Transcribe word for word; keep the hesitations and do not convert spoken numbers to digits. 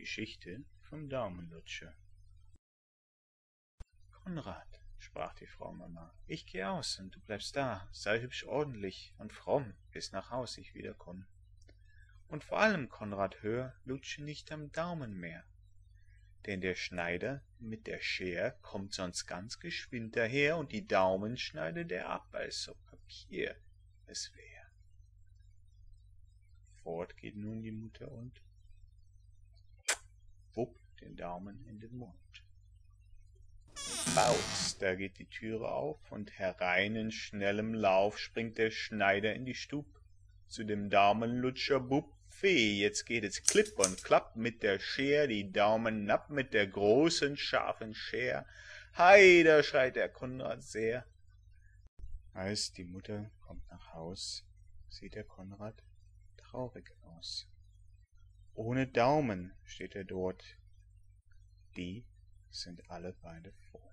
Geschichte vom Daumenlutscher. »Konrad«, sprach die Frau Mama, »ich geh aus und du bleibst da, sei hübsch ordentlich und fromm, bis nach Haus ich wiederkomm. Und vor allem, Konrad, hör, lutsche nicht am Daumen mehr, denn der Schneider mit der Scher kommt sonst ganz geschwind daher und die Daumen schneidet er ab, als ob Papier es wär.« Fort geht nun die Mutter und wupp den Daumen in den Mund. Bauz, da geht die Türe auf und herein in schnellem Lauf springt der Schneider in die Stub zu dem Daumenlutscher Bub. Fee, jetzt geht es klipp und klapp mit der Scher, die Daumen napp mit der großen scharfen Scher. Hei, da schreit der Konrad sehr. Als die Mutter kommt nach Haus, sieht der Konrad traurig aus. Ohne Daumen steht er dort, die sind alle beide fort.